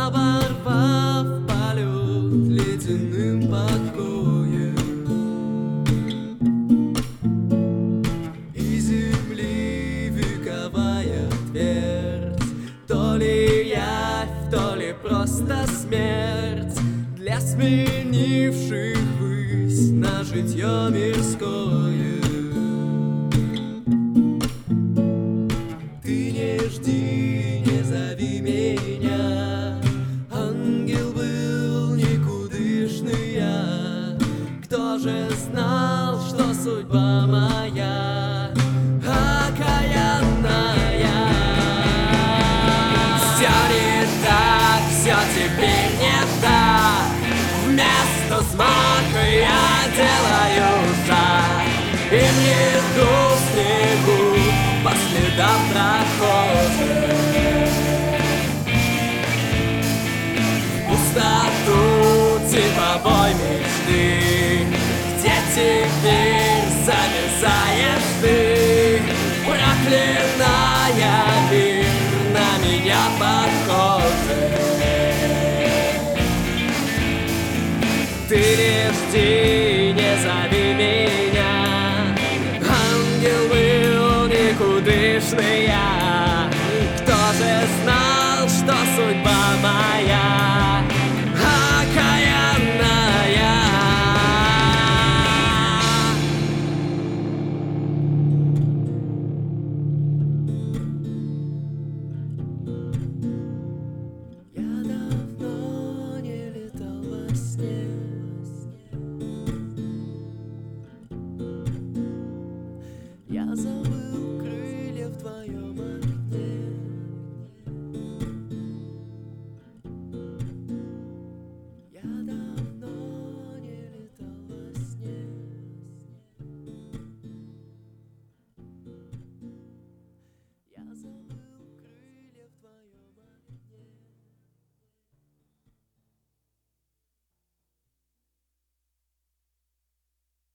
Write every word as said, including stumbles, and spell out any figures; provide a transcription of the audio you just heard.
оборвав полет ледяным покоем. И земли вековая твердь, то ли явь, то ли просто смерть для сменивших высь на житье мирское. Ты не жди, не зови меня, ангел был никудышный я. Кто же знал, что судьба моя окаянная? Все не так, все теперь не так. Вместо взмаха я делаю шаг, и мне иду в снегу по следам прохожих. В пустоту типа мечты, где теперь замерзаешь ты, проклиная мир, на меня похожий. Ты не жди, не зови меня, ангел был никудышный я. Кто же знал, что судьба моя окаянная? Я давно не летал во сне, я забыл.